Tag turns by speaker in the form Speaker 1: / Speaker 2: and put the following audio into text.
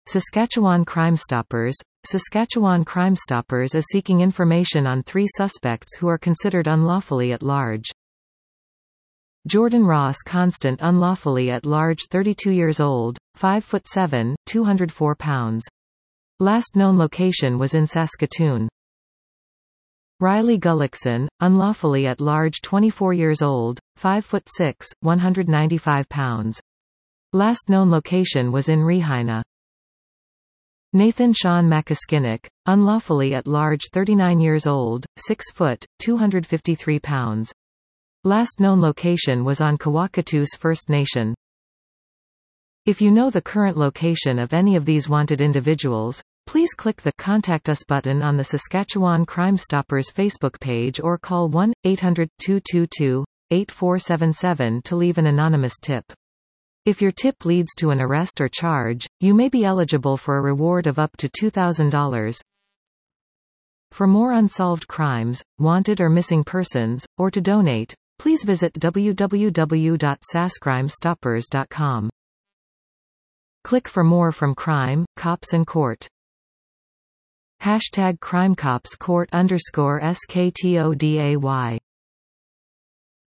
Speaker 1: Saskatchewan Crime Stoppers. Saskatchewan Crime Stoppers is seeking information on 3 suspects who are considered unlawfully at large. Jordan Ross Constant unlawfully at large, 32 years old, 5'7", 204 pounds. Last known location was in Saskatoon. Riley Gullickson, unlawfully at large, 24 years old, 5'6", 195 pounds. Last known location was in Regina. Nathan Sean Makiskinik, unlawfully at large, 39 years old, 6 foot, 253 pounds. Last known location was on Kawakatus First Nation. If you know the current location of any of these wanted individuals, please click the Contact Us button on the Saskatchewan Crime Stoppers Facebook page or call 1-800-222-8477 to leave an anonymous tip. If your tip leads to an arrest or charge, you may be eligible for a reward of up to $2,000. For more unsolved crimes, wanted or missing persons, or to donate, please visit www.saskcrimestoppers.com. Click for more from Crime, Cops and Court. #CrimeCopsCourt_SKTODAY